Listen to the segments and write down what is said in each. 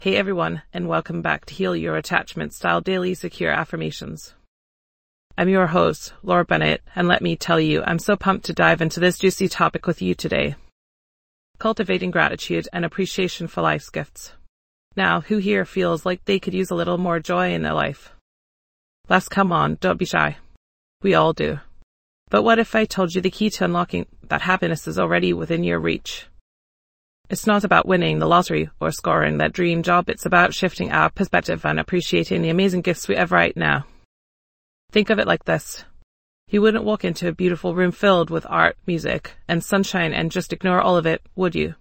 Hey everyone, and welcome back to Heal Your Attachment Style Daily Secure Affirmations. I'm your host, Laura Bennett, and let me tell you, I'm so pumped to dive into this juicy topic with you today. Cultivating gratitude and appreciation for life's gifts. Now, who here feels like they could use a little more joy in their life? Let's come on, don't be shy. We all do. But what if I told you the key to unlocking that happiness is already within your reach? It's not about winning the lottery or scoring that dream job. It's about shifting our perspective and appreciating the amazing gifts we have right now. Think of it like this. You wouldn't walk into a beautiful room filled with art, music, and sunshine and just ignore all of it, would you?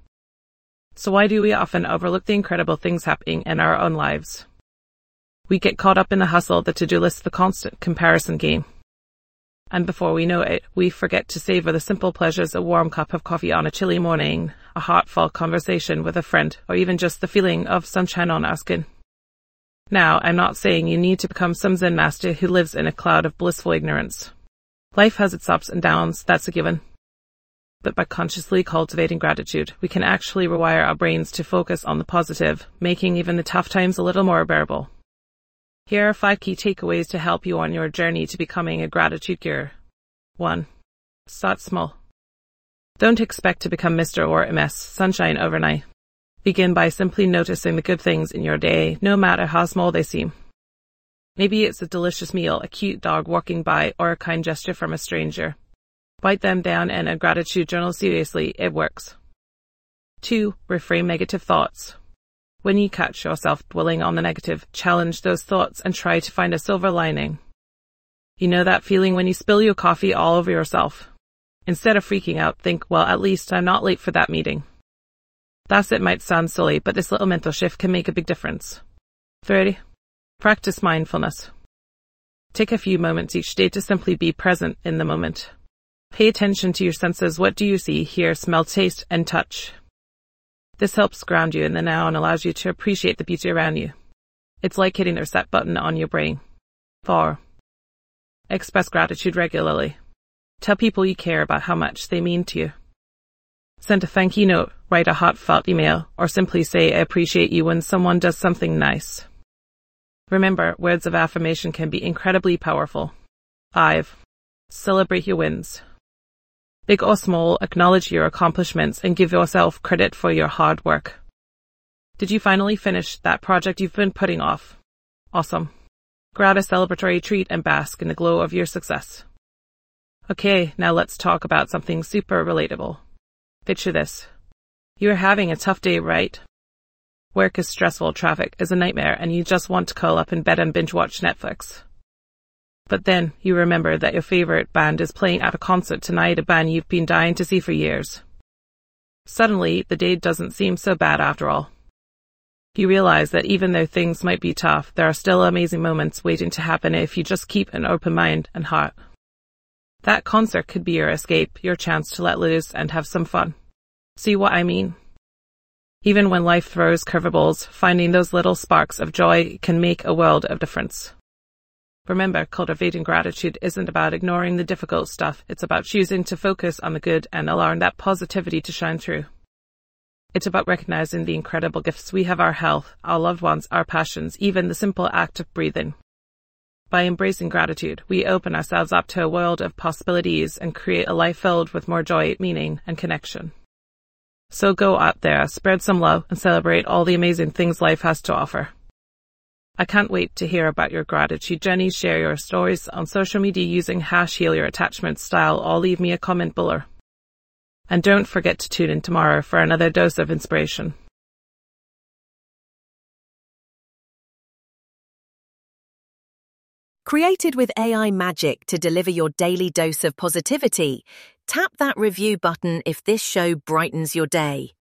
So why do we often overlook the incredible things happening in our own lives? We get caught up in the hustle, the to-do list, the constant comparison game. And before we know it, we forget to savor the simple pleasures: a warm cup of coffee on a chilly morning, a heartfelt conversation with a friend, or even just the feeling of sunshine on our skin. Now, I'm not saying you need to become some Zen master who lives in a cloud of blissful ignorance. Life has its ups and downs, that's a given. But by consciously cultivating gratitude, we can actually rewire our brains to focus on the positive, making even the tough times a little more bearable. Here are 5 key takeaways to help you on your journey to becoming a gratitude cure. 1. Start small. Don't expect to become Mr. or Ms. Sunshine overnight. Begin by simply noticing the good things in your day, no matter how small they seem. Maybe it's a delicious meal, a cute dog walking by, or a kind gesture from a stranger. Write them down in a gratitude journal. Seriously, it works. 2. Reframe negative thoughts. When you catch yourself dwelling on the negative, challenge those thoughts and try to find a silver lining. You know that feeling when you spill your coffee all over yourself? Instead of freaking out, think, well, at least I'm not late for that meeting. It might sound silly, but this little mental shift can make a big difference. 3. Practice mindfulness. Take a few moments each day to simply be present in the moment. Pay attention to your senses. What do you see, hear, smell, taste, and touch? This helps ground you in the now and allows you to appreciate the beauty around you. It's like hitting the reset button on your brain. 4. Express gratitude regularly. Tell people you care about how much they mean to you. Send a thank you note, write a heartfelt email, or simply say I appreciate you when someone does something nice. Remember, words of affirmation can be incredibly powerful. 5. Celebrate your wins. Big or small, acknowledge your accomplishments and give yourself credit for your hard work. Did you finally finish that project you've been putting off? Awesome. Grab a celebratory treat and bask in the glow of your success. Okay, now let's talk about something super relatable. Picture this. You're having a tough day, right? Work is stressful, traffic is a nightmare, and you just want to curl up in bed and binge watch Netflix. But then you remember that your favorite band is playing at a concert tonight, a band you've been dying to see for years. Suddenly, the day doesn't seem so bad after all. You realize that even though things might be tough, there are still amazing moments waiting to happen if you just keep an open mind and heart. That concert could be your escape, your chance to let loose and have some fun. See what I mean? Even when life throws curveballs, finding those little sparks of joy can make a world of difference. Remember, cultivating gratitude isn't about ignoring the difficult stuff. It's about choosing to focus on the good and allowing that positivity to shine through. It's about recognizing the incredible gifts we have: our health, our loved ones, our passions, even the simple act of breathing. By embracing gratitude, we open ourselves up to a world of possibilities and create a life filled with more joy, meaning, and connection. So go out there, spread some love, and celebrate all the amazing things life has to offer. I can't wait to hear about your gratitude journey. Share your stories on social media using #HealYourAttachmentStyle or leave me a comment below. And don't forget to tune in tomorrow for another dose of inspiration. Created with AI magic to deliver your daily dose of positivity, tap that review button if this show brightens your day.